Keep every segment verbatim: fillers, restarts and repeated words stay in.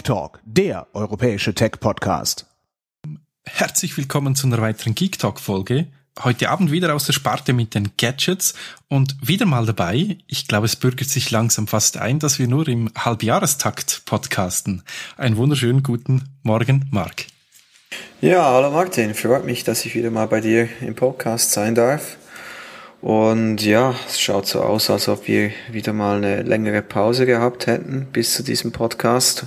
Talk, der europäische Tech-Podcast. Herzlich willkommen zu einer weiteren Geek Talk-Folge. Heute Abend wieder aus der Sparte mit den Gadgets und wieder mal dabei. Ich glaube, es bürgert sich langsam fast ein, dass wir nur im Halbjahrestakt podcasten. Einen wunderschönen guten Morgen, Marc. Ja, hallo Martin. Freut mich, dass ich wieder mal bei dir im Podcast sein darf. Und ja, es schaut so aus, als ob wir wieder mal eine längere Pause gehabt hätten bis zu diesem Podcast.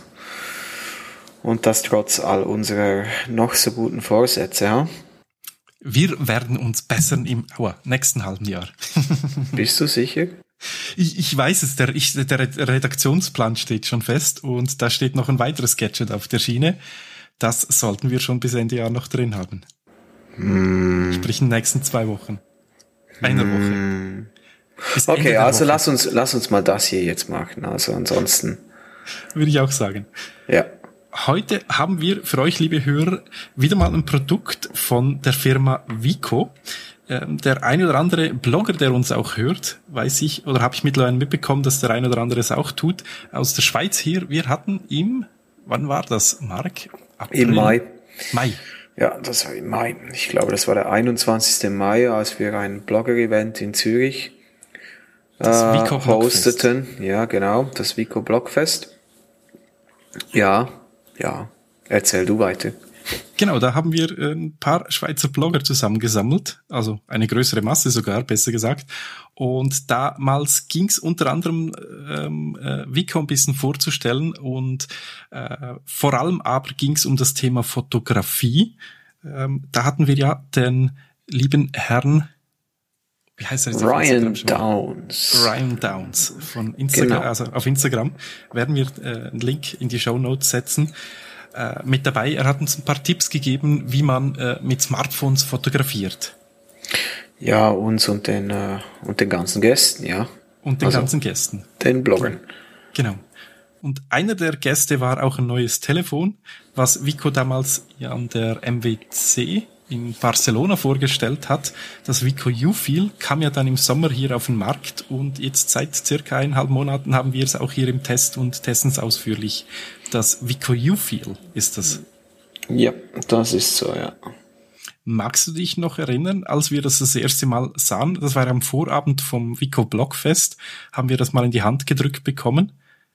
Und das trotz all unserer noch so guten Vorsätze, ja? Wir werden uns bessern im aua, nächsten halben Jahr. Bist du sicher? Ich, ich weiß es, der, ich, der Redaktionsplan steht schon fest und da steht noch ein weiteres Gadget auf der Schiene. Das sollten wir schon bis Ende Jahr noch drin haben. Hm. Sprich in den nächsten zwei Wochen. Einer hm. Woche. Bis Okay, also Woche. lass uns, lass uns mal das hier jetzt machen. Also ansonsten. Würde ich auch sagen. Ja. Heute haben wir für euch, liebe Hörer, wieder mal ein Produkt von der Firma Vico. Ähm, der ein oder andere Blogger, der uns auch hört, weiß ich, oder habe ich mittlerweile mitbekommen, dass der ein oder andere es auch tut, aus der Schweiz hier. Wir hatten im, wann war das, Marc? April? Im Mai. Mai. Ja, das war im Mai. Ich glaube, das war der einundzwanzigsten Mai, als wir ein Blogger-Event in Zürich das äh, Vico hosteten. Ja, genau, das Vico Blogfest. Ja, ja, erzähl du weiter. Genau, da haben wir ein paar Schweizer Blogger zusammengesammelt, also eine größere Masse sogar, besser gesagt. Und damals ging es unter anderem ähm, äh, Vico ein bisschen vorzustellen und äh, vor allem aber ging es um das Thema Fotografie. Ähm, da hatten wir ja den lieben Herrn, wie heißt er jetzt? Ryan Downs. Ryan Downs von Instagram, Genau. also auf Instagram werden wir äh, einen Link in die Shownotes setzen. Äh, mit dabei, er hat uns ein paar Tipps gegeben, wie man äh, mit Smartphones fotografiert. Ja, uns und den, äh, und den ganzen Gästen, ja. Und den also, ganzen Gästen. Den Bloggern. Genau. Und einer der Gäste war auch ein neues Telefon, was Vico damals ja an der M W C in Barcelona vorgestellt hat. Das Vico U-Feel kam ja dann im Sommer hier auf den Markt und jetzt seit circa eineinhalb Monaten haben wir es auch hier im Test und testen es ausführlich. Das Vico U-Feel ist das. Ja, das ist so, ja. Magst du dich noch erinnern, als wir das das erste Mal sahen? Das war am Vorabend vom Vico Blogfest. Haben wir das mal in die Hand gedrückt bekommen?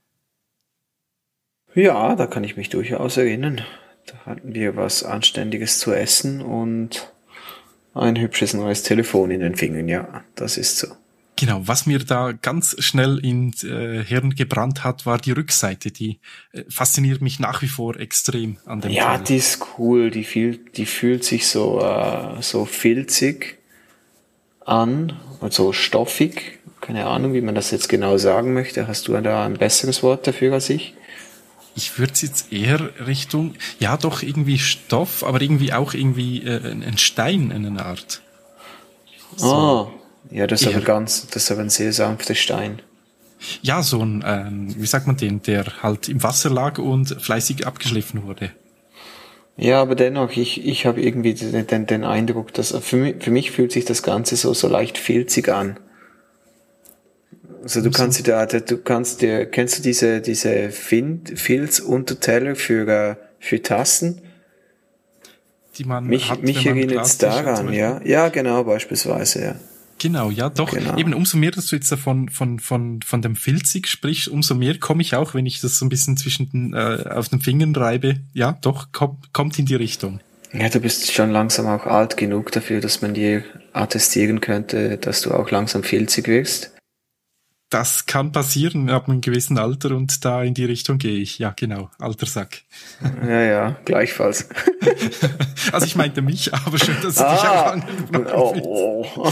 Ja, da kann ich mich durchaus erinnern. Da hatten wir was Anständiges zu essen und ein hübsches neues Telefon in den Fingern, ja, das ist so. Genau, was mir da ganz schnell ins äh, Hirn gebrannt hat, war die Rückseite. Die äh, fasziniert mich nach wie vor extrem an dem Ja, Teil. die ist cool, die fühlt, die fühlt sich so, äh, so filzig an, also stoffig. Keine Ahnung, wie man das jetzt genau sagen möchte. Hast du da ein besseres Wort dafür als ich? Ich würde es jetzt eher Richtung, ja doch irgendwie Stoff, aber irgendwie auch irgendwie äh, ein Stein in einer Art. So. Ah, ja, das ist Eher. aber ganz, das ist aber ein sehr sanfter Stein. Ja, so ein, ähm, wie sagt man den, der halt im Wasser lag und fleißig abgeschliffen wurde. Ja, aber dennoch, ich, ich habe irgendwie den, den, den Eindruck, dass für mich, für mich fühlt sich das Ganze so, so leicht filzig an. Also du kannst dir, du kannst dir, kennst du diese, diese Fin- Filzunterteller für, äh, für Tassen? Die man Mich, hat, mich wenn man erinnert es Glas-T-Shirt zum daran, Beispiel- ja. Ja, genau, beispielsweise, ja. Genau, ja, doch. Genau. Eben, umso mehr, dass du jetzt davon, von, von, von dem Filzig sprichst, umso mehr komme ich auch, wenn ich das so ein bisschen zwischen den, äh, auf den Fingern reibe. Ja, doch, kommt, kommt in die Richtung. Ja, du bist schon langsam auch alt genug dafür, dass man dir attestieren könnte, dass du auch langsam filzig wirst. Das kann passieren ab einem gewissen Alter und da in die Richtung gehe ich. Ja, genau, alter Sack. Ja, ja, gleichfalls. Also ich meinte mich, aber schön, dass du dich auch angesprochen oh, oh.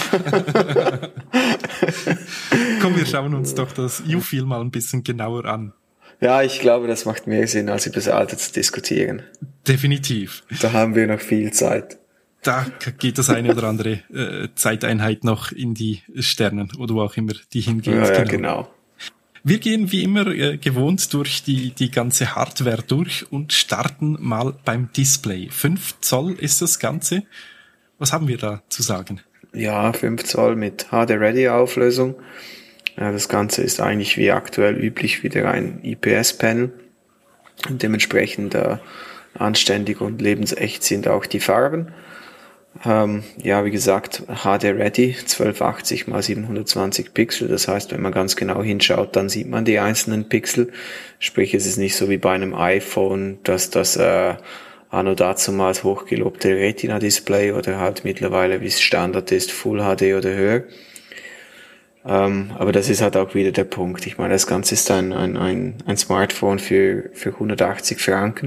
Komm, wir schauen uns doch das U-Feel mal ein bisschen genauer an. Ja, ich glaube, das macht mehr Sinn, als über das Alter zu diskutieren. Definitiv. Da haben wir noch viel Zeit. Da geht das eine oder andere äh, Zeiteinheit noch in die Sternen oder wo auch immer die hingehen. Ja, ja, genau. genau. Wir gehen wie immer äh, gewohnt durch die die ganze Hardware durch und starten mal beim Display. fünf Zoll ist das Ganze. Was haben wir da zu sagen? Ja, fünf Zoll mit H D-Ready-Auflösung. Ja, das Ganze ist eigentlich wie aktuell üblich wieder ein I P S-Panel. Und dementsprechend äh, anständig und lebensecht sind auch die Farben. Ähm, ja, wie gesagt, H D Ready, zwölf achtzig mal siebenhundertzwanzig Pixel. Das heißt, wenn man ganz genau hinschaut, dann sieht man die einzelnen Pixel. Sprich, es ist nicht so wie bei einem iPhone, dass das äh, anno dazumals hochgelobte Retina-Display oder halt mittlerweile, wie es Standard ist, Full H D oder höher. Ähm, aber das ist halt auch wieder der Punkt. Ich meine, das Ganze ist ein, ein, ein, ein Smartphone für, für hundertachtzig Franken.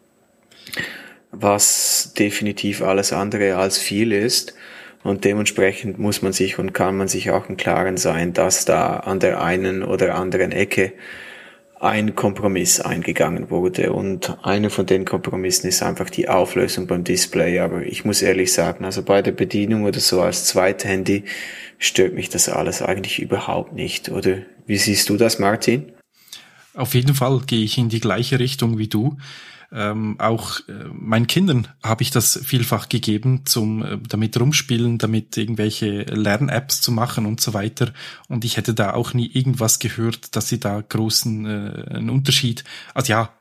Was definitiv alles andere als viel ist. Und dementsprechend muss man sich und kann man sich auch im Klaren sein, dass da an der einen oder anderen Ecke ein Kompromiss eingegangen wurde. Und einer von den Kompromissen ist einfach die Auflösung beim Display. Aber ich muss ehrlich sagen, also bei der Bedienung oder so als Zweithandy stört mich das alles eigentlich überhaupt nicht. Oder wie siehst du das, Martin? Auf jeden Fall gehe ich in die gleiche Richtung wie du. Ähm, auch äh, meinen Kindern habe ich das vielfach gegeben, zum äh, damit rumspielen, damit irgendwelche Lern-Apps zu machen und so weiter. Und ich hätte da auch nie irgendwas gehört, dass sie da großen äh, einen Unterschied. Also ja,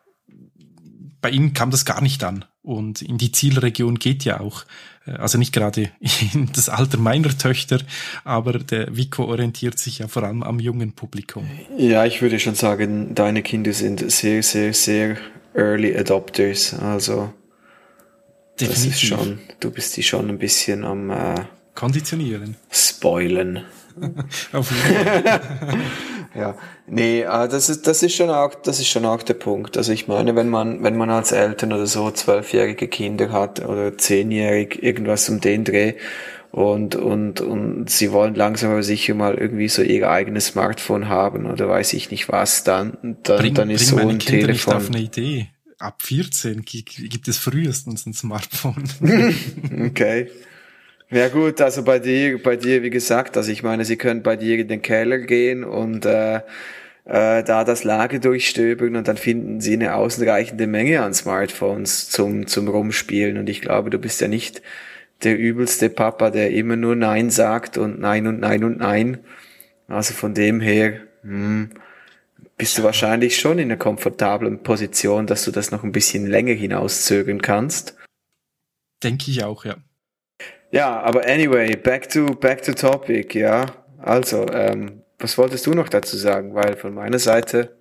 bei ihnen kam das gar nicht an. Und in die Zielregion geht ja auch, äh, also nicht gerade in das Alter meiner Töchter, aber der Vico orientiert sich ja vor allem am jungen Publikum. Ja, ich würde schon sagen, deine Kinder sind sehr, sehr, sehr Early Adopters, also definitiv. Das ist schon, du bist die schon ein bisschen am äh, konditionieren, spoilen. Auf jeden Fall. Ja, nee, äh, das ist das ist schon auch das ist schon auch der Punkt. Also ich meine, wenn man wenn man als Eltern oder so zwölfjährige Kinder hat oder zehnjährig irgendwas um den Dreh und und und sie wollen langsam aber sicher mal irgendwie so ihr eigenes Smartphone haben oder weiß ich nicht was, dann dann bring, dann ist bring so meine ein Kinder Telefon nicht auf eine Idee. Ab vierzehn gibt es frühestens ein Smartphone. Okay. Ja gut, also bei dir, bei dir, wie gesagt, also ich meine, sie können bei dir in den Keller gehen und äh, äh, da das Lager durchstöbern und dann finden sie eine ausreichende Menge an Smartphones zum zum Rumspielen und ich glaube, du bist ja nicht der übelste Papa, der immer nur Nein sagt und Nein und Nein und Nein. Also von dem her hm, bist du wahrscheinlich schon in einer komfortablen Position, dass du das noch ein bisschen länger hinauszögern kannst. Denke ich auch, ja. Ja, aber anyway, back to back to topic, ja. Also, ähm, was wolltest du noch dazu sagen? Weil von meiner Seite,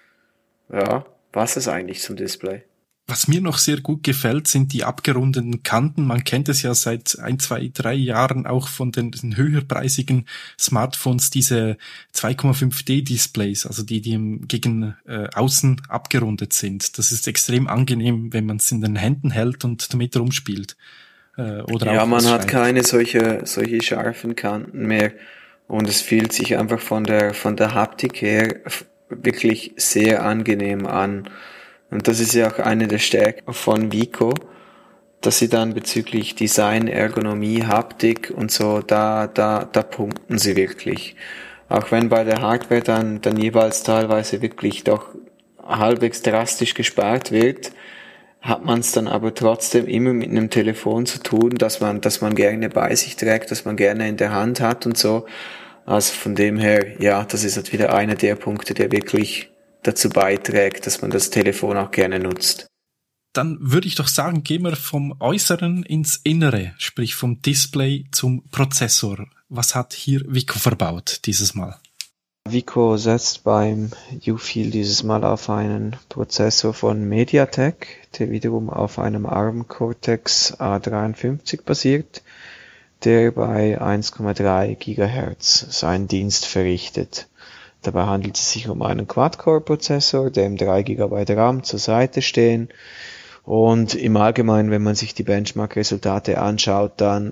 ja, was ist eigentlich zum Display? Was mir noch sehr gut gefällt, sind die abgerundeten Kanten. Man kennt es ja seit ein, zwei, drei Jahren auch von den, den höherpreisigen Smartphones, diese zwei Komma fünf D Displays, also die, die gegen äh, außen abgerundet sind. Das ist extrem angenehm, wenn man es in den Händen hält und damit rumspielt. Oder ja, auch man hat keine solche solche scharfen Kanten mehr und es fühlt sich einfach von der von der Haptik her wirklich sehr angenehm an. Und das ist ja auch eine der Stärken von Vico, dass sie dann bezüglich Design, Ergonomie, Haptik und so, da da da punkten sie wirklich. Auch wenn bei der Hardware dann dann jeweils teilweise wirklich doch halbwegs drastisch gespart wird, hat man es dann aber trotzdem immer mit einem Telefon zu tun, dass man, dass man gerne bei sich trägt, dass man gerne in der Hand hat und so. Also von dem her, ja, das ist halt wieder einer der Punkte, der wirklich dazu beiträgt, dass man das Telefon auch gerne nutzt. Dann würde ich doch sagen, gehen wir vom Äußeren ins Innere, sprich vom Display zum Prozessor. Was hat hier Vico verbaut dieses Mal? Vico setzt beim U-Feel dieses Mal auf einen Prozessor von MediaTek, der wiederum auf einem ARM Cortex A dreiundfünfzig basiert, der bei eins Komma drei Gigahertz seinen Dienst verrichtet. Dabei handelt es sich um einen Quad-Core-Prozessor, dem drei Gigabyte RAM zur Seite stehen und im Allgemeinen, wenn man sich die Benchmark-Resultate anschaut, dann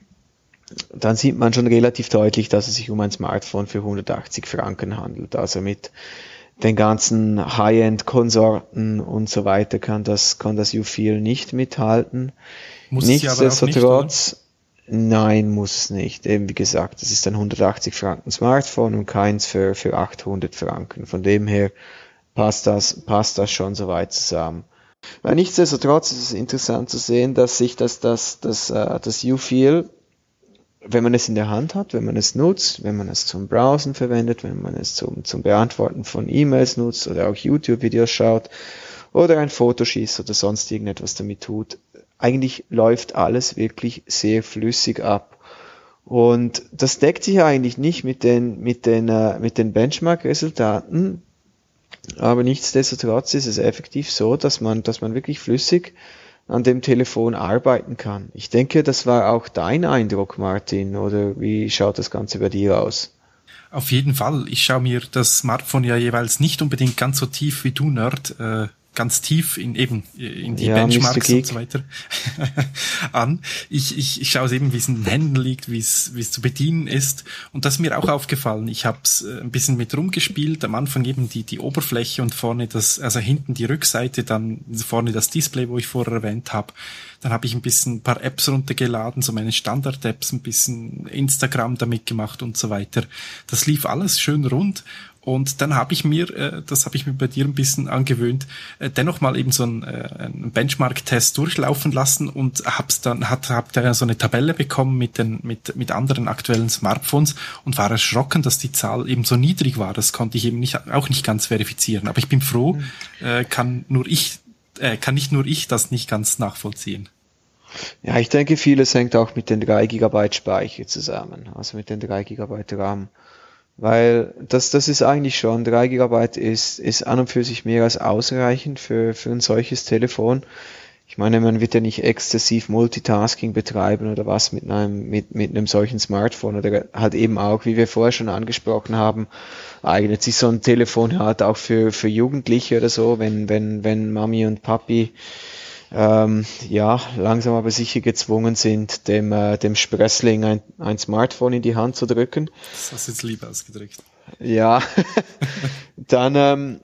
dann sieht man schon relativ deutlich, dass es sich um ein Smartphone für hundertachtzig Franken handelt. Also mit den ganzen High-End-Konsorten und so weiter kann das, kann das U-Feel nicht mithalten. Muss Nichtsdestotrotz, nein, muss es nicht. Eben wie gesagt, das ist ein hundertachtzig Franken Smartphone und keins für, für achthundert Franken. Von dem her passt das, passt das schon soweit zusammen. Aber nichtsdestotrotz ist es interessant zu sehen, dass sich das, das, das, das, das U-Feel, wenn man es in der Hand hat, wenn man es nutzt, wenn man es zum Browsen verwendet, wenn man es zum, zum Beantworten von E-Mails nutzt oder auch YouTube-Videos schaut oder ein Foto schießt oder sonst irgendetwas damit tut. Eigentlich läuft alles wirklich sehr flüssig ab. Und das deckt sich eigentlich nicht mit den, mit den, äh, mit den Benchmark-Resultaten, aber nichtsdestotrotz ist es effektiv so, dass man, dass man wirklich flüssig an dem Telefon arbeiten kann. Ich denke, das war auch dein Eindruck, Martin, oder wie schaut das Ganze bei dir aus? Auf jeden Fall. Ich schaue mir das Smartphone ja jeweils nicht unbedingt ganz so tief wie du, Nerd, äh, ganz tief in eben in die ja, Benchmarks und so weiter an. Ich, ich, ich schaue es eben, wie es in den Händen liegt, wie es, wie es zu bedienen ist. Und das ist mir auch aufgefallen. Ich habe es ein bisschen mit rumgespielt. Am Anfang eben die, die Oberfläche und vorne das, also hinten die Rückseite, dann vorne das Display, wo ich vorher erwähnt habe. Dann habe ich ein bisschen ein paar Apps runtergeladen, so meine Standard-Apps, ein bisschen Instagram damit gemacht und so weiter. Das lief alles schön rund. Und dann habe ich mir, äh, das habe ich mir bei dir ein bisschen angewöhnt, äh, dennoch mal eben so einen, äh, einen Benchmark-Test durchlaufen lassen und hab's dann, hat, hab da so eine Tabelle bekommen mit den, mit, mit anderen aktuellen Smartphones und war erschrocken, dass die Zahl eben so niedrig war. Das konnte ich eben nicht, auch nicht ganz verifizieren. Aber ich bin froh, mhm. äh, kann nur ich, äh, kann nicht nur ich das nicht ganz nachvollziehen. Ja, ich denke, vieles hängt auch mit den drei Gigabyte Speicher zusammen, also mit den drei Gigabyte RAM. Weil das, das ist eigentlich schon, drei Gigabyte ist, ist an und für sich mehr als ausreichend für, für ein solches Telefon. Ich meine, man wird ja nicht exzessiv Multitasking betreiben oder was mit einem, mit, mit einem solchen Smartphone oder halt eben auch, wie wir vorher schon angesprochen haben, eignet sich so ein Telefon halt auch für, für Jugendliche oder so, wenn, wenn, wenn Mami und Papi Ähm, ja, langsam aber sicher gezwungen sind, dem, äh, dem Sprössling ein, ein Smartphone in die Hand zu drücken. Das hast du jetzt lieber ausgedrückt. Ja, dann, ähm,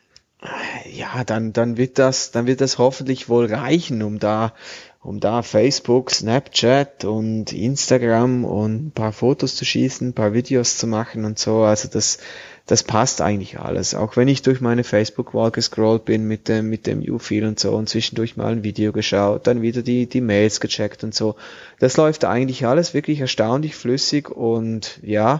ja, dann, dann wird das, dann wird das hoffentlich wohl reichen, um da, um da Facebook, Snapchat und Instagram und ein paar Fotos zu schießen, ein paar Videos zu machen und so. Also das, das passt eigentlich alles. Auch wenn ich durch meine Facebook-Wall gescrollt bin mit dem, mit dem U-Feel und so und zwischendurch mal ein Video geschaut, dann wieder die, die Mails gecheckt und so. Das läuft eigentlich alles wirklich erstaunlich flüssig und ja,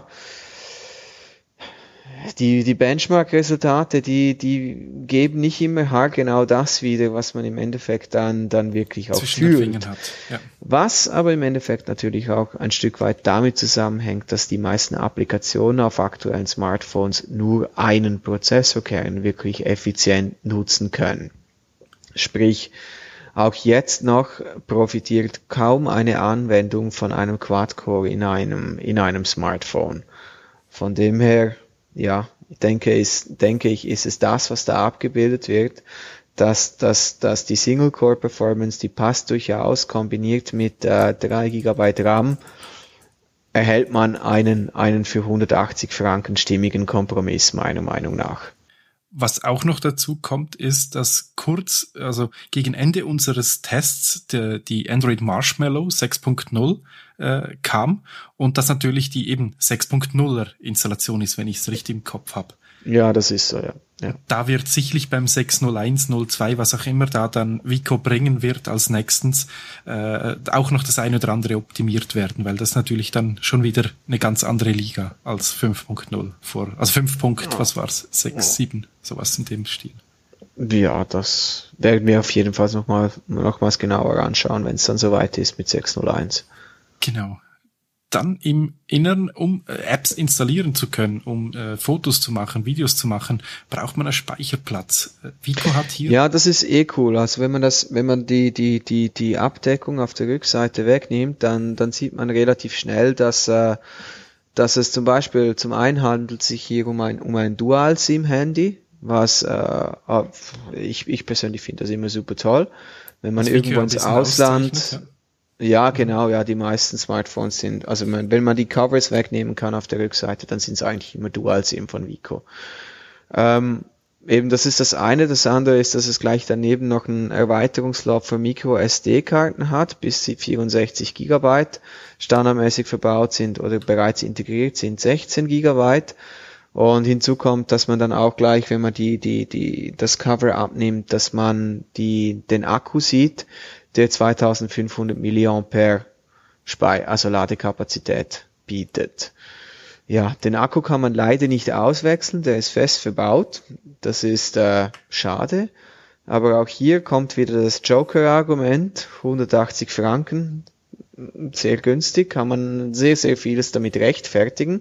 die, die Benchmark-Resultate, die, die geben nicht immer haargenau das wieder, was man im Endeffekt dann, dann wirklich auch fühlt. Hat. Ja. Was aber im Endeffekt natürlich auch ein Stück weit damit zusammenhängt, dass die meisten Applikationen auf aktuellen Smartphones nur einen Prozessorkern wirklich effizient nutzen können. Sprich, auch jetzt noch profitiert kaum eine Anwendung von einem Quad-Core in einem, in einem Smartphone. Von dem her, ja, ich denke, ist, denke ich, ist es das, was da abgebildet wird, dass, dass, dass die Single-Core-Performance, die passt durchaus, kombiniert mit äh, drei Gigabyte RAM, erhält man einen, einen für hundertachtzig Franken stimmigen Kompromiss, meiner Meinung nach. Was auch noch dazu kommt, ist, dass kurz, also gegen Ende unseres Tests, der, die Android Marshmallow sechs Punkt null äh, kam und das natürlich die eben sechs Punkt nuller Installation ist, wenn ich es richtig im Kopf habe. Ja, das ist so, ja. ja. Da wird sicherlich beim sechs null eins, null zwei, was auch immer da dann Vico bringen wird als nächstens, äh, auch noch das eine oder andere optimiert werden, weil das natürlich dann schon wieder eine ganz andere Liga als fünf Punkt null vor, also fünf. Ja. Was war's? sechs, sieben, sowas in dem Stil. Ja, das werden wir auf jeden Fall nochmal, nochmals genauer anschauen, wenn es dann soweit ist mit sechs null eins. Genau. Dann im Inneren, um äh, Apps installieren zu können, um äh, Fotos zu machen, Videos zu machen, braucht man einen Speicherplatz. Äh, Vico hat hier... Ja, das ist eh cool. Also wenn man das, wenn man die, die, die, die Abdeckung auf der Rückseite wegnimmt, dann, dann sieht man relativ schnell, dass, äh, dass es zum Beispiel, zum einen handelt sich hier um ein, um ein Dual-SIM-Handy, was, äh, ich, ich persönlich finde das immer super toll. Wenn man irgendwo ins Ausland... Ja. Ja, genau, ja, die meisten Smartphones sind, also man, wenn man die Covers wegnehmen kann auf der Rückseite, dann sind es eigentlich immer Dual-SIM von Vico. Ähm, eben, das ist das eine. Das andere ist, dass es gleich daneben noch einen Erweiterungsslot für Micro S D-Karten hat, bis sie vierundsechzig Gigabyte standardmäßig verbaut sind oder bereits integriert sind, sechzehn Gigabyte. Und hinzu kommt, dass man dann auch gleich, wenn man die, die, die, das Cover abnimmt, dass man die, den Akku sieht, der zweitausendfünfhundert Milliampere Spei- also Ladekapazität bietet. Ja, den Akku kann man leider nicht auswechseln, der ist fest verbaut. Das ist äh, schade. Aber auch hier kommt wieder das Joker-Argument, hundertachtzig Franken, sehr günstig, kann man sehr, sehr vieles damit rechtfertigen.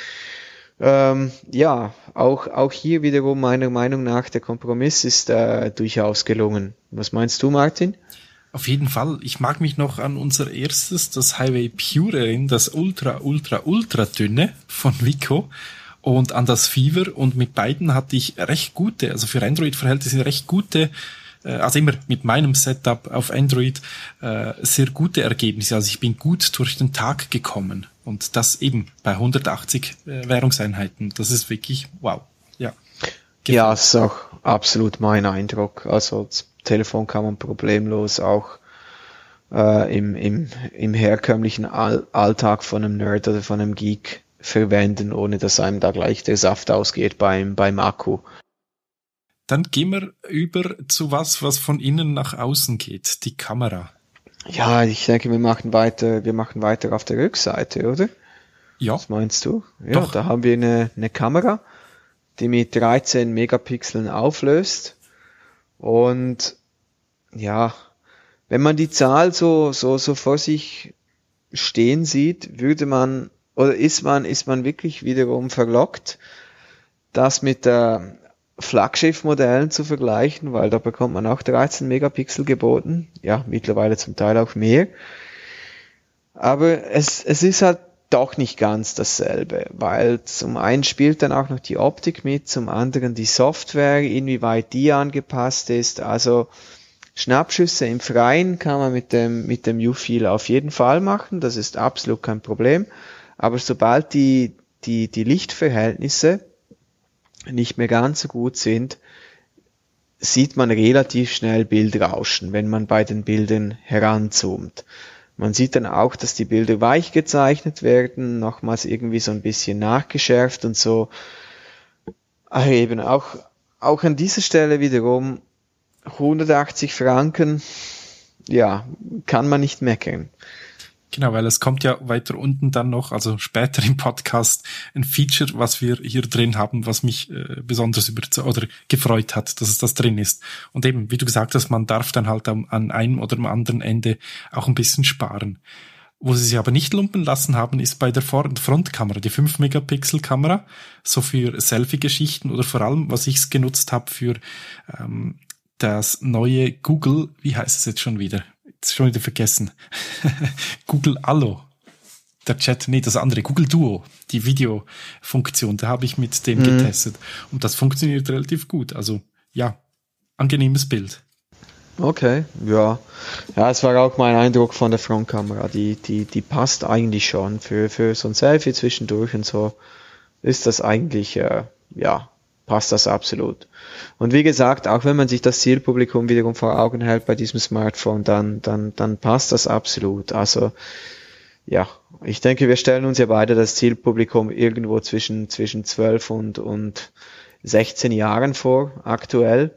Ähm, ja, auch, auch hier wiederum meiner Meinung nach, der Kompromiss ist äh, durchaus gelungen. Was meinst du, Martin? Auf jeden Fall. Ich mag mich noch an unser erstes, das Highway Pure erinnern, das Ultra, Ultra, Ultra dünne von Wiko. Und an das Fever, und mit beiden hatte ich recht gute, also für Android-Verhältnisse recht gute, äh, also immer mit meinem Setup auf Android, äh, sehr gute Ergebnisse. Also ich bin gut durch den Tag gekommen, und das eben bei hundertachtzig äh, Währungseinheiten. Das ist wirklich wow. Ja, Gefällt. Ja, das ist auch absolut mein Eindruck. Also das Telefon kann man problemlos auch äh, im, im, im herkömmlichen All- Alltag von einem Nerd oder von einem Geek verwenden, ohne dass einem da gleich der Saft ausgeht beim, beim Akku. Dann gehen wir über zu was, was von innen nach außen geht, die Kamera. Ja, ich denke, wir machen weiter, wir machen weiter auf der Rückseite, oder? Ja. Was meinst du? Ja, Doch. Da haben wir eine, eine Kamera, die mit dreizehn Megapixeln auflöst, und ja, wenn man die Zahl so, so, so vor sich stehen sieht, würde man Oder ist man, ist man wirklich wiederum verlockt, das mit der Flaggschiff-Modellen zu vergleichen, weil da bekommt man auch dreizehn Megapixel geboten. Ja, mittlerweile zum Teil auch mehr. Aber es, es ist halt doch nicht ganz dasselbe, weil zum einen spielt dann auch noch die Optik mit, zum anderen die Software, inwieweit die angepasst ist. Also Schnappschüsse im Freien kann man mit dem, mit dem U-Feel auf jeden Fall machen, das ist absolut kein Problem. Aber sobald die, die, die Lichtverhältnisse nicht mehr ganz so gut sind, sieht man relativ schnell Bildrauschen, wenn man bei den Bildern heranzoomt. Man sieht dann auch, dass die Bilder weich gezeichnet werden, nochmals irgendwie so ein bisschen nachgeschärft und so. Aber eben auch, auch an dieser Stelle wiederum hundertachtzig Franken, ja, kann man nicht meckern. Genau, weil es kommt ja weiter unten dann noch, also später im Podcast, ein Feature, was wir hier drin haben, was mich äh, besonders über oder gefreut hat, dass es das drin ist. Und eben, wie du gesagt hast, man darf dann halt am, an einem oder am anderen Ende auch ein bisschen sparen. Wo sie sich aber nicht lumpen lassen haben, ist bei der Frontkamera, die fünf Megapixel Kamera, so für Selfie-Geschichten oder vor allem, was ich genutzt habe für ähm, das neue Google, wie heißt es jetzt schon wieder? Jetzt schon wieder vergessen. Google Allo. Der Chat, nee, das andere. Google Duo. Die Videofunktion. Da habe ich mit dem mhm. getestet. Und das funktioniert relativ gut. Also, ja, angenehmes Bild. Okay, ja. Ja, es war auch mein Eindruck von der Frontkamera. Die, die, die passt eigentlich schon. Für, für so ein Selfie zwischendurch und so ist das eigentlich, äh, ja, passt das absolut. Und wie gesagt, auch wenn man sich das Zielpublikum wiederum vor Augen hält bei diesem Smartphone, dann, dann, dann passt das absolut. Also, ja, ich denke, wir stellen uns ja beide das Zielpublikum irgendwo zwischen, zwischen zwölf und, und sechzehn Jahren vor, aktuell.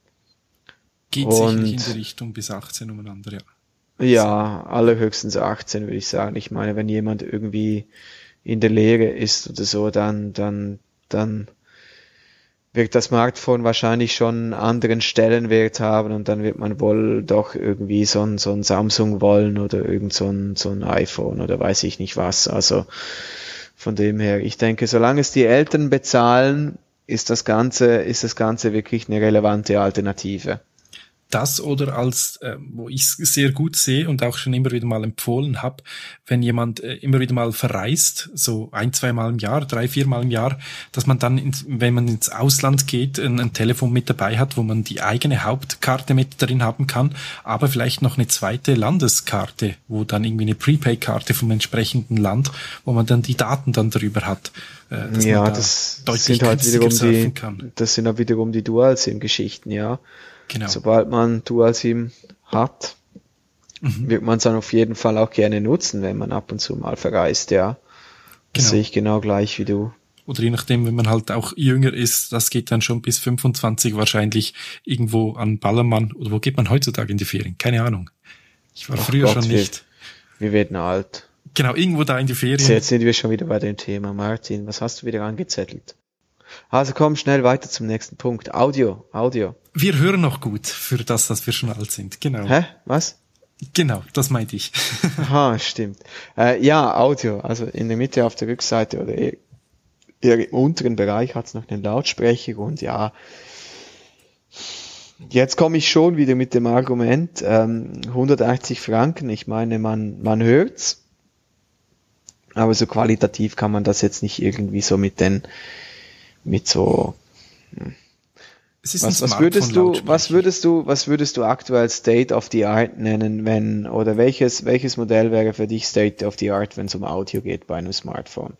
Geht und, sicherlich in die Richtung bis achtzehn umeinander, ja. Ja, allerhöchstens achtzehn, würde ich sagen. Ich meine, wenn jemand irgendwie in der Lehre ist oder so, dann, dann, dann, wird das Smartphone wahrscheinlich schon einen anderen Stellenwert haben, und dann wird man wohl doch irgendwie so ein, so ein Samsung wollen oder irgend so ein, so ein iPhone oder weiß ich nicht was. Also von dem her, ich denke, solange es die Eltern bezahlen, ist das Ganze, ist das Ganze wirklich eine relevante Alternative. Das oder als, äh, wo ich es sehr gut sehe und auch schon immer wieder mal empfohlen habe, wenn jemand äh, immer wieder mal verreist, so ein, zwei Mal im Jahr, drei, vier Mal im Jahr, dass man dann, ins, wenn man ins Ausland geht, ein, ein Telefon mit dabei hat, wo man die eigene Hauptkarte mit drin haben kann, aber vielleicht noch eine zweite Landeskarte, wo dann irgendwie eine Prepaid-Karte vom entsprechenden Land, wo man dann die Daten dann drüber hat. Äh, dass ja, man da das deutlich sind halt wiederum die, kann. das sind halt wiederum die Dual-SIM-Geschichten, ja. Genau. Sobald man Dual-SIM hat, mhm. wird man es dann auf jeden Fall auch gerne nutzen, wenn man ab und zu mal verreist, ja. Das genau. sehe ich genau gleich wie du. Oder je nachdem, wenn man halt auch jünger ist, das geht dann schon bis fünfundzwanzig wahrscheinlich irgendwo an Ballermann. Oder wo geht man heutzutage in die Ferien? Keine Ahnung. Ich war Ach früher Gott, schon nicht. Wir, wir werden alt. Genau, irgendwo da in die Ferien. So, jetzt sind wir schon wieder bei dem Thema. Martin, was hast du wieder angezettelt? Also komm schnell weiter zum nächsten Punkt. Audio, Audio. Wir hören noch gut für das, dass wir schon alt sind. Genau. Hä? Was? Genau, das meinte ich. Aha, stimmt. Äh, ja, Audio. Also in der Mitte auf der Rückseite oder eher, eher im unteren Bereich hat es noch einen Lautsprecher und ja, jetzt komme ich schon wieder mit dem Argument, ähm, hundertachtzig Franken, ich meine, man, man hört's, aber so qualitativ kann man das jetzt nicht irgendwie so mit den, mit so, hm. Es ist was, ein was würdest du, Smartphone-Lautsprecher. was würdest du, was würdest du aktuell State of the Art nennen, wenn, oder welches, welches Modell wäre für dich State of the Art, wenn es um Audio geht bei einem Smartphone?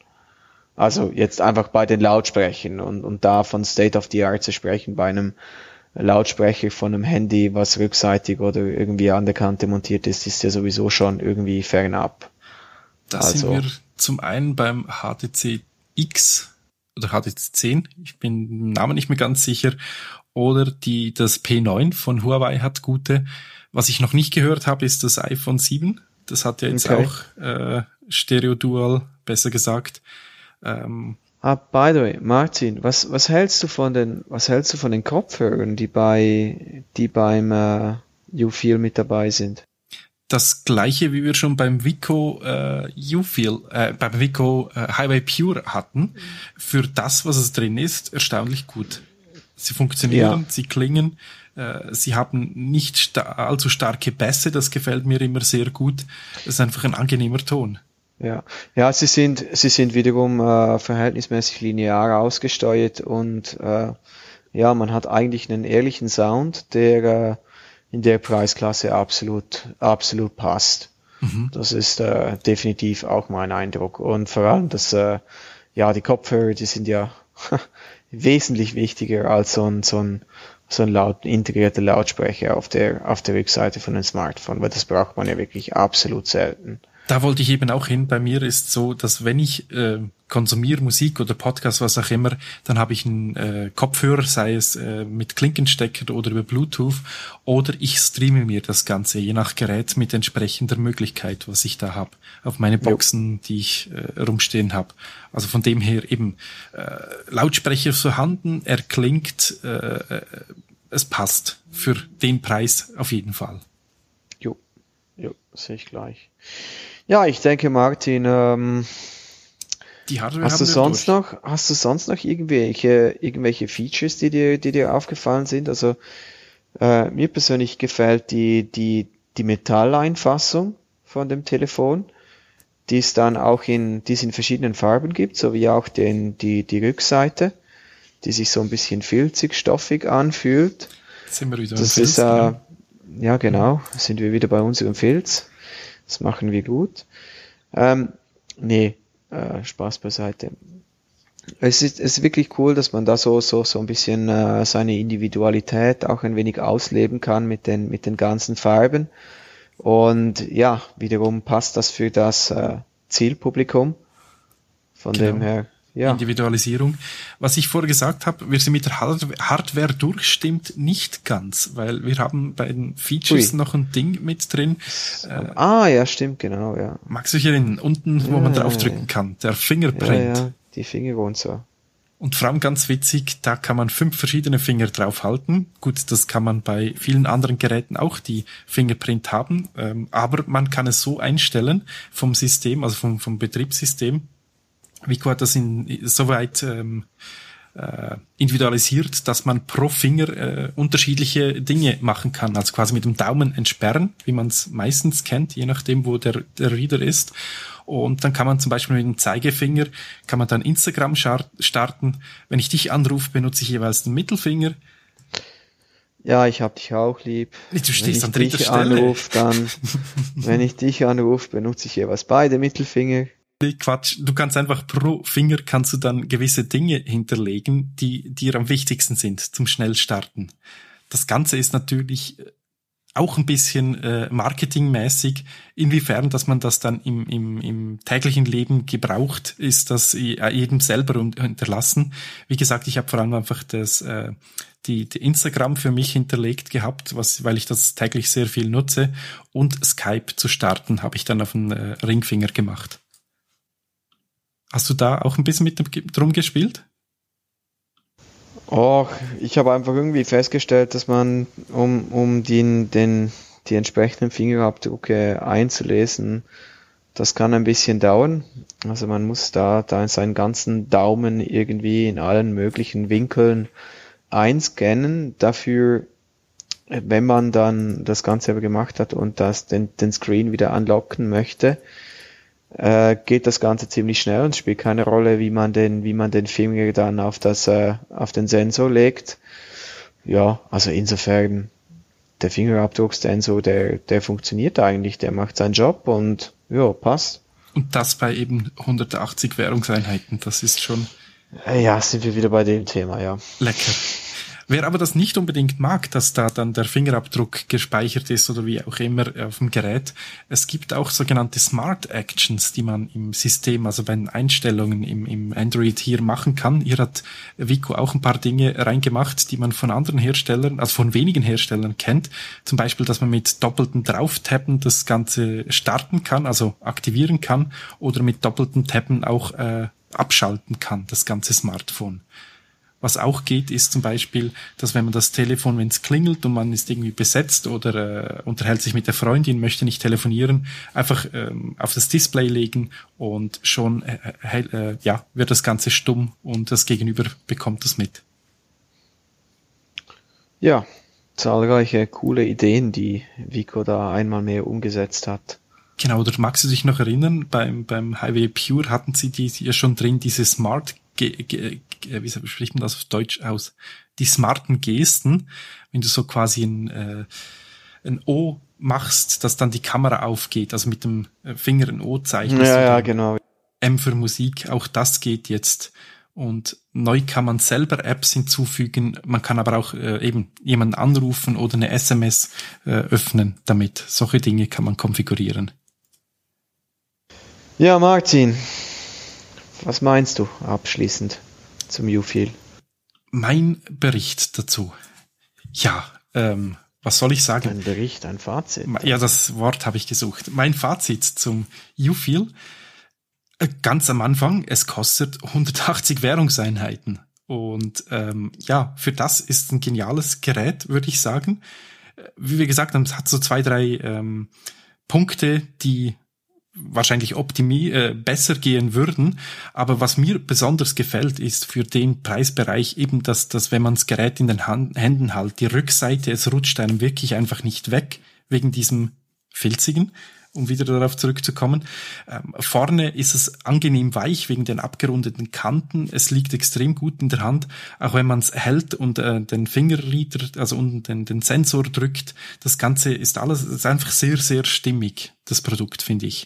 Also jetzt einfach bei den Lautsprechern und, und da von State of the Art zu sprechen bei einem Lautsprecher von einem Handy, was rückseitig oder irgendwie an der Kante montiert ist, ist ja sowieso schon irgendwie fernab. Da Also, sind wir zum einen beim H T C X oder H T C zehn, ich bin im Namen nicht mehr ganz sicher, oder die das P neun von Huawei hat gute. Was ich noch nicht gehört habe, ist das iPhone sieben. Das hat ja jetzt Okay. auch äh, Stereo Dual, besser gesagt. Ähm, ah, by the way, Martin, was, was hältst du von den, was hältst du von den Kopfhörern, die bei, die beim äh, U-Feel mit dabei sind? Das gleiche, wie wir schon beim Vico äh, U-Feel, äh, beim Vico äh, Highway Pure hatten, für das, was es drin ist, erstaunlich gut. Sie funktionieren, Ja. sie klingen, äh, sie haben nicht sta- allzu starke Bässe, das gefällt mir immer sehr gut. Das ist einfach ein angenehmer Ton. Ja, ja, sie sind, sie sind wiederum äh, verhältnismäßig linear ausgesteuert und äh, ja, man hat eigentlich einen ehrlichen Sound, der äh, in der Preisklasse absolut, absolut passt. Mhm. Das ist äh, definitiv auch mein Eindruck. Und vor allem, dass äh, ja die Kopfhörer, die sind ja wesentlich wichtiger als so ein so ein so ein laut integrierter Lautsprecher auf der auf der Rückseite von einem Smartphone, weil das braucht man ja wirklich absolut selten. Da wollte ich eben auch hin. Bei mir ist so, dass wenn ich äh, konsumiere Musik oder Podcast, was auch immer, dann habe ich einen äh, Kopfhörer, sei es äh, mit Klinkenstecker oder über Bluetooth, oder ich streame mir das Ganze, je nach Gerät mit entsprechender Möglichkeit, was ich da habe, auf meine Boxen, die ich äh, rumstehen habe. Also von dem her eben äh, Lautsprecher vorhanden, er klingt, äh, äh, es passt für den Preis auf jeden Fall. Jo, jo, sehe ich gleich. Ja, ich denke, Martin, ähm, Die Hardware hast haben du wir sonst durch. noch, hast du sonst noch irgendwelche, irgendwelche Features, die dir, die dir aufgefallen sind? Also, äh, mir persönlich gefällt die, die, die Metalleinfassung von dem Telefon, die es dann auch in, die es in verschiedenen Farben gibt, sowie auch den, die, die Rückseite, die sich so ein bisschen filzig, stoffig anfühlt. Jetzt sind wir wieder Das im ist, Filz, äh, genau. ja genau, sind wir wieder bei unserem Filz. Das machen wir gut. Ähm, nee, äh, Spaß beiseite. Es ist, es ist wirklich cool, dass man da so, so, so ein bisschen äh, seine Individualität auch ein wenig ausleben kann mit den, mit den ganzen Farben. Und ja, wiederum passt das für das äh, Zielpublikum. Von Genau. dem her, ja. Individualisierung. Was ich vorher gesagt habe, wir sind mit der Hard- Hardware durch, stimmt nicht ganz, weil wir haben bei den Features Ui. noch ein Ding mit drin. Äh, Ah, ja, stimmt, genau, ja. magst du dich erinnern? Unten, wo Ja, man ja, draufdrücken ja. kann, der Ja, Fingerprint. ja, die Finger und so. Und vor allem ganz witzig, da kann man fünf verschiedene Finger draufhalten. Gut, das kann man bei vielen anderen Geräten auch, die Fingerprint haben. Ähm, aber man kann es so einstellen vom System, also vom, vom Betriebssystem. Vico hat das in, soweit ähm, äh, individualisiert, dass man pro Finger äh, unterschiedliche Dinge machen kann. Also quasi mit dem Daumen entsperren, wie man es meistens kennt, je nachdem, wo der, der Reader ist. Und dann kann man zum Beispiel mit dem Zeigefinger, kann man dann Instagram schar- starten. Wenn ich dich anrufe, benutze ich jeweils den Mittelfinger. Ja, ich hab dich auch lieb. Du stehst an wenn ich dritter dich Stelle. anrufe, dann, wenn ich dich anrufe, benutze ich jeweils beide Mittelfinger. Nee, Quatsch. Du kannst einfach pro Finger kannst du dann gewisse Dinge hinterlegen, die dir am wichtigsten sind zum Schnellstarten. Das Ganze ist natürlich auch ein bisschen äh, marketingmäßig. Inwiefern, dass man das dann im, im, im täglichen Leben gebraucht, ist das jedem selber hinterlassen. Wie gesagt, ich habe vor allem einfach das äh, die, die Instagram für mich hinterlegt gehabt, was, weil ich das täglich sehr viel nutze. Und Skype zu starten habe ich dann auf den äh, Ringfinger gemacht. Hast du da auch ein bisschen mit dem, drum gespielt? Oh, ich habe einfach irgendwie festgestellt, dass man, um, um den, den, die entsprechenden Fingerabdrücke einzulesen, das kann ein bisschen dauern. Also man muss da, da seinen ganzen Daumen irgendwie in allen möglichen Winkeln einscannen. Dafür, wenn man dann das Ganze aber gemacht hat und das, den, den Screen wieder unlocken möchte, äh, geht das Ganze ziemlich schnell und spielt keine Rolle, wie man den, wie man den Finger dann auf das, äh, auf den Sensor legt. Ja, also insofern, der Fingerabdrucksensor, der, der funktioniert eigentlich, der macht seinen Job und ja, passt. Und das bei eben hundertachtzig Währungseinheiten, das ist schon... Ja, sind wir wieder bei dem Thema, ja. Lecker. Wer aber das nicht unbedingt mag, dass da dann der Fingerabdruck gespeichert ist oder wie auch immer auf dem Gerät, es gibt auch sogenannte Smart Actions, die man im System, also bei den Einstellungen im, im Android hier machen kann. Hier hat Vico auch ein paar Dinge reingemacht, die man von anderen Herstellern, also von wenigen Herstellern kennt. Zum Beispiel, dass man mit doppelten Drauftappen das Ganze starten kann, also aktivieren kann, oder mit doppelten Tappen auch äh, abschalten kann, das ganze Smartphone. Was auch geht, ist zum Beispiel, dass wenn man das Telefon, wenn es klingelt und man ist irgendwie besetzt oder äh, unterhält sich mit der Freundin, möchte nicht telefonieren, einfach ähm, auf das Display legen und schon äh, äh, ja wird das Ganze stumm und das Gegenüber bekommt das mit. Ja, zahlreiche coole Ideen, die Vico da einmal mehr umgesetzt hat. Genau, oder magst du dich noch erinnern, beim beim Highway Pure hatten sie die ja schon drin, diese Smart Ge- ge- wie spricht man das auf Deutsch aus? Die smarten Gesten, wenn du so quasi ein, äh, ein O machst, dass dann die Kamera aufgeht, also mit dem Finger ein O zeichnest. Ja, ja, genau. M für Musik, auch das geht jetzt. Und neu kann man selber Apps hinzufügen, man kann aber auch äh, eben jemanden anrufen oder eine S M S äh, öffnen damit. Solche Dinge kann man konfigurieren. Ja, Martin, was meinst du abschließend zum U-Feel? Mein Bericht dazu. Ja, ähm, was soll ich sagen? Ein Bericht, ein Fazit. Ja, das Wort habe ich gesucht. Mein Fazit zum U-Feel. Ganz am Anfang, es kostet hundertachtzig Währungseinheiten. Und ähm, ja, für das ist ein geniales Gerät, würde ich sagen. Wie wir gesagt haben, es hat so zwei, drei ähm, Punkte, die wahrscheinlich optimi- äh, besser gehen würden. Aber was mir besonders gefällt, ist für den Preisbereich eben, dass, dass wenn man das Gerät in den Hand, Händen hält, die Rückseite, es rutscht einem wirklich einfach nicht weg, wegen diesem Filzigen, um wieder darauf zurückzukommen. Ähm, vorne ist es angenehm weich wegen den abgerundeten Kanten. Es liegt extrem gut in der Hand, auch wenn man es hält und äh, den Fingerreader, also unten den, den Sensor drückt. Das Ganze ist alles, ist einfach sehr, sehr stimmig, das Produkt, finde ich.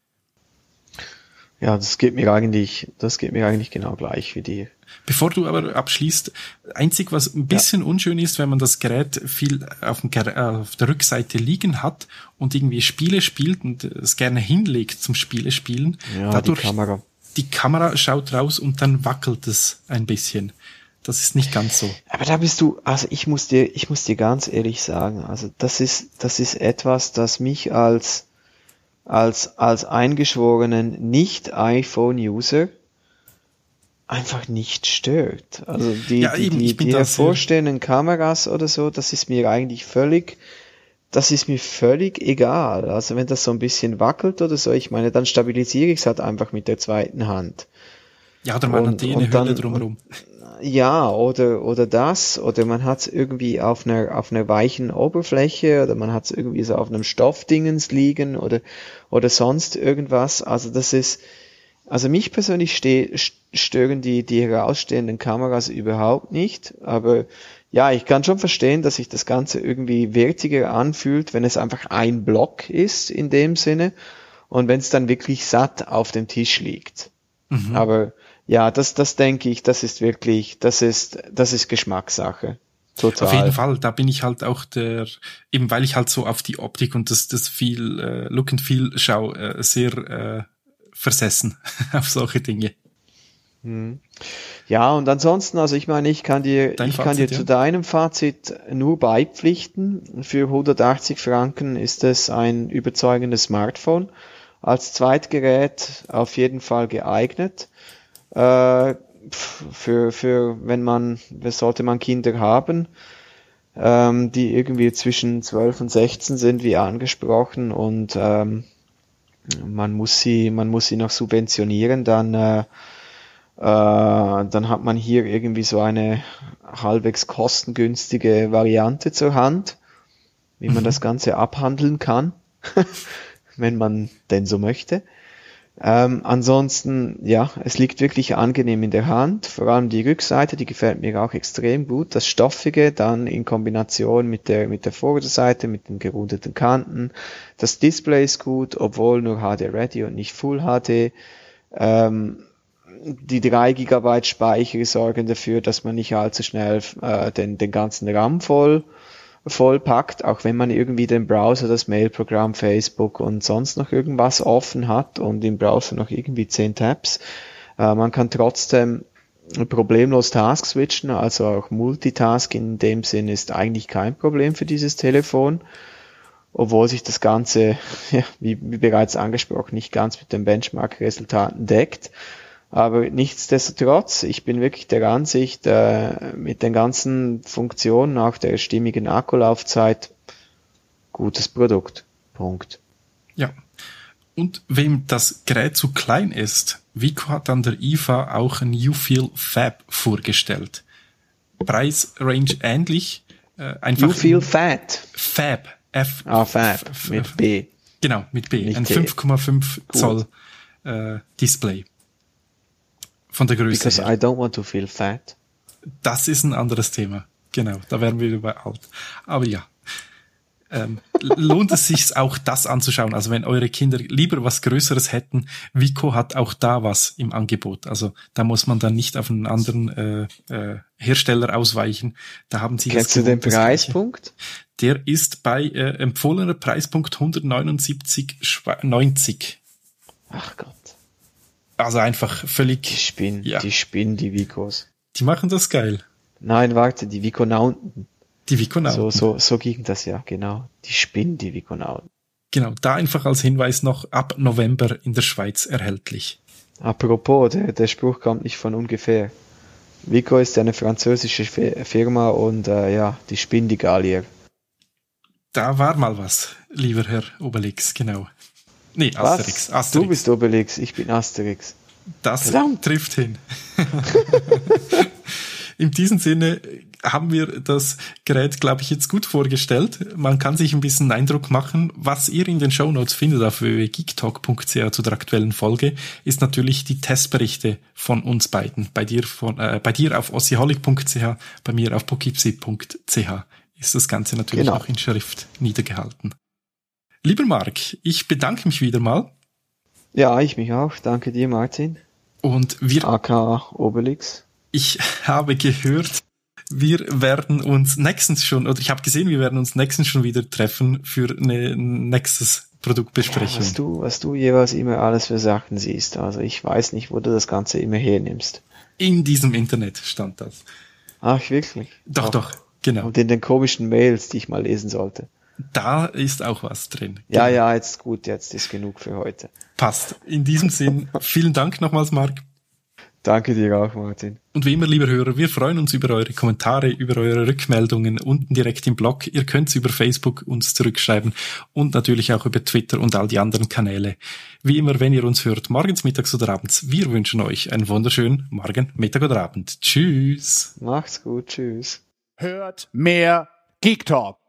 Ja, das geht mir eigentlich, das geht mir eigentlich genau gleich wie dir. Bevor du aber abschließt, einzig was ein bisschen ja. unschön ist, wenn man das Gerät viel auf, dem Ger- auf der Rückseite liegen hat und irgendwie Spiele spielt und es gerne hinlegt zum Spiele spielen. Ja, dadurch die Kamera. Die Kamera schaut raus und dann wackelt es ein bisschen. Das ist nicht ganz so. Aber da bist du, also ich muss dir, ich muss dir ganz ehrlich sagen, also das ist, das ist etwas, das mich als als als eingeschworenen Nicht-iPhone-User einfach nicht stört. Also die, ja, die, eben, die, die hervorstehenden Kameras oder so, das ist mir eigentlich völlig, das ist mir völlig egal. Also wenn das so ein bisschen wackelt oder so, ich meine, dann stabilisiere ich es halt einfach mit der zweiten Hand. Ja, oder man hat eh eine Hülle drumherum. Ja, oder oder das, oder man hat es irgendwie auf einer auf einer weichen Oberfläche, oder man hat es irgendwie so auf einem Stoffdingens liegen oder oder sonst irgendwas. Also das ist, also mich persönlich ste- stören die die herausstehenden Kameras überhaupt nicht, aber ja, ich kann schon verstehen, dass sich das Ganze irgendwie wertiger anfühlt, wenn es einfach ein Block ist in dem Sinne und wenn es dann wirklich satt auf dem Tisch liegt. Mhm. Aber ja, das, das denke ich, das ist wirklich, das ist, das ist Geschmackssache. Total. Auf jeden Fall, da bin ich halt auch der, eben weil ich halt so auf die Optik und das, das viel, äh, Look and Feel schau, äh, sehr äh, versessen auf solche Dinge. Hm. Ja, und ansonsten, also ich meine, ich kann dir, Dein ich Fazit, kann dir ja? zu deinem Fazit nur beipflichten. Für hundertachtzig Franken ist es ein überzeugendes Smartphone. Als Zweitgerät auf jeden Fall geeignet. Äh, für, für, wenn man, sollte man Kinder haben, ähm, die irgendwie zwischen zwölf und sechzehn sind, wie angesprochen, und ähm, man muss sie, man muss sie noch subventionieren, dann, äh, äh, dann hat man hier irgendwie so eine halbwegs kostengünstige Variante zur Hand, wie man mhm. das Ganze abhandeln kann, wenn man denn so möchte. Ähm, ansonsten, ja, es liegt wirklich angenehm in der Hand, vor allem die Rückseite, die gefällt mir auch extrem gut, das Stoffige, dann in Kombination mit der, mit der Vorderseite, mit den gerundeten Kanten, das Display ist gut, obwohl nur H D-Ready und nicht Full H D, ähm, die drei Gigabyte Speicher sorgen dafür, dass man nicht allzu schnell äh, den, den ganzen RAM voll vollpackt, auch wenn man irgendwie den Browser, das Mailprogramm, Facebook und sonst noch irgendwas offen hat und im Browser noch irgendwie zehn Tabs. Äh, man kann trotzdem problemlos Task switchen, also auch Multitasking in dem Sinn ist eigentlich kein Problem für dieses Telefon, obwohl sich das Ganze, ja, wie, wie bereits angesprochen, nicht ganz mit den Benchmark-Resultaten deckt. Aber nichtsdestotrotz, ich bin wirklich der Ansicht, äh, mit den ganzen Funktionen, auch der stimmigen Akkulaufzeit, gutes Produkt. Punkt. Ja. Und wem das Gerät zu klein ist, Wiko hat an der I F A auch ein YouFeel Fab vorgestellt. Preisrange ähnlich. Äh, einfach YouFeel Fat. Fab. F. Ah, Fab. F, mit F, B. Genau, mit B. Nicht ein T. fünf Komma fünf Zoll äh, Display. Von der Größe Because her. I don't want to feel fat. Das ist ein anderes Thema. Genau, da wären wir bei alt. Aber ja, ähm, lohnt es sich auch das anzuschauen. Also wenn eure Kinder lieber was Größeres hätten, Wiko hat auch da was im Angebot. Also da muss man dann nicht auf einen anderen äh, äh, Hersteller ausweichen. Da haben sie Kennst das du den Preispunkt? Der ist bei äh, empfohlener Preispunkt hundertneunundsiebzig neunzig. Ach Gott. Also einfach völlig... Die spinnen, ja. die spinnen, die Vikos. Die machen das geil. Nein, warte, die Vikonauten. Die Vikonauten. So, so, so ging das ja, genau. Die spinnen, die Vikonauten. Genau, da einfach als Hinweis noch ab November in der Schweiz erhältlich. Apropos, der, der Spruch kommt nicht von ungefähr. Wiko ist eine französische Firma und äh, ja, die spinnen die Gallier. Da war mal was, lieber Herr Obelix, genau. Nee, Asterix. Was? Asterix. Du bist Obelix, ich bin Asterix. Das Verdammt. Trifft hin. In diesem Sinne haben wir das Gerät, glaube ich, jetzt gut vorgestellt. Man kann sich ein bisschen Eindruck machen. Was ihr in den Shownotes findet auf w w w punkt geektalk punkt c h zu der aktuellen Folge, ist natürlich die Testberichte von uns beiden. Bei dir, von, äh, bei dir auf ossiholic punkt c h, bei mir auf poughkeepsie punkt c h ist das Ganze natürlich genau. auch in Schrift niedergehalten. Lieber Marc, ich bedanke mich wieder mal. Ja, ich mich auch. Danke dir, Martin. Und wir... A K A Obelix. Ich habe gehört, wir werden uns nächstens schon, oder ich habe gesehen, wir werden uns nächstens schon wieder treffen für eine nächstes Produktbesprechung. Ja, was du, was du jeweils immer alles für Sachen siehst. Also ich weiß nicht, wo du das Ganze immer hernimmst. In diesem Internet stand das. Ach, wirklich? Doch, Ach. doch, genau. Und in den komischen Mails, die ich mal lesen sollte. Da ist auch was drin. Ja, Genau. ja, jetzt gut, jetzt ist genug für heute. Passt. In diesem Sinn, vielen Dank nochmals, Marc. Danke dir auch, Martin. Und wie immer, lieber Hörer, wir freuen uns über eure Kommentare, über eure Rückmeldungen unten direkt im Blog. Ihr könnt über Facebook uns zurückschreiben und natürlich auch über Twitter und all die anderen Kanäle. Wie immer, wenn ihr uns hört, morgens, mittags oder abends, wir wünschen euch einen wunderschönen Morgen, Mittag oder Abend. Tschüss. Macht's gut, tschüss. Hört mehr Geek Talk.